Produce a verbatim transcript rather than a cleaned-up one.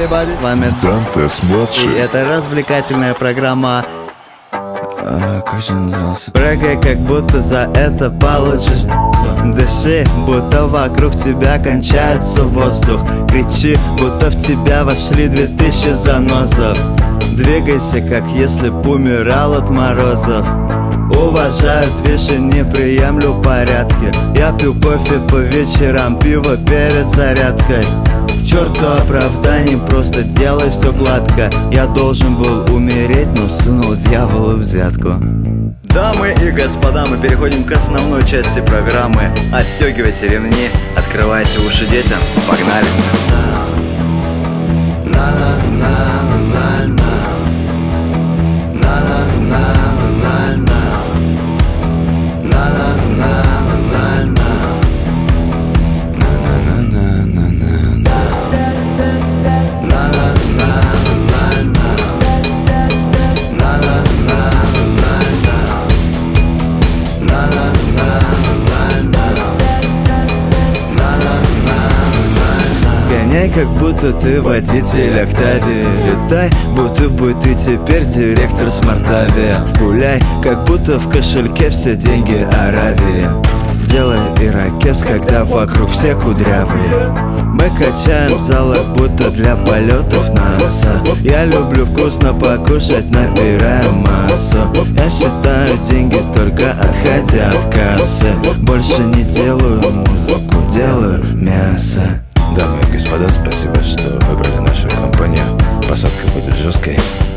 everybody, с вами Дантес и младший. это развлекательная программа. А, как же назывался? Прыгай, как будто за это получишь. Дыши, будто вокруг тебя кончается воздух. Кричи, будто в тебя вошли две тысячи занозов. Двигайся, как если б умирал от морозов. Уважаю движи, не приемлю порядки. Я пью кофе по вечерам, пиво перед зарядкой. К черту оправданий, просто делай все гладко. Я должен был умереть, но сунул дьяволу взятку. Дамы и господа, мы переходим к основной части программы. Отстегивайте ремни, открывайте уши детям. Погнали! Гоняй, как будто ты водитель Октавии. Летай, будто бы ты теперь директор Смартавия. Гуляй, как будто в кошельке все деньги Аравии. Делай ирокез, когда вокруг все кудрявые. Мы качаем в залах, будто для полетов НАСА. Я люблю вкусно покушать, набирая массу. Я считаю деньги, только отходя от кассы. Больше не делаю музыку, делаю мясо. Дамы и господа, спасибо, что выбрали нашу компанию. Посадка будет жесткой.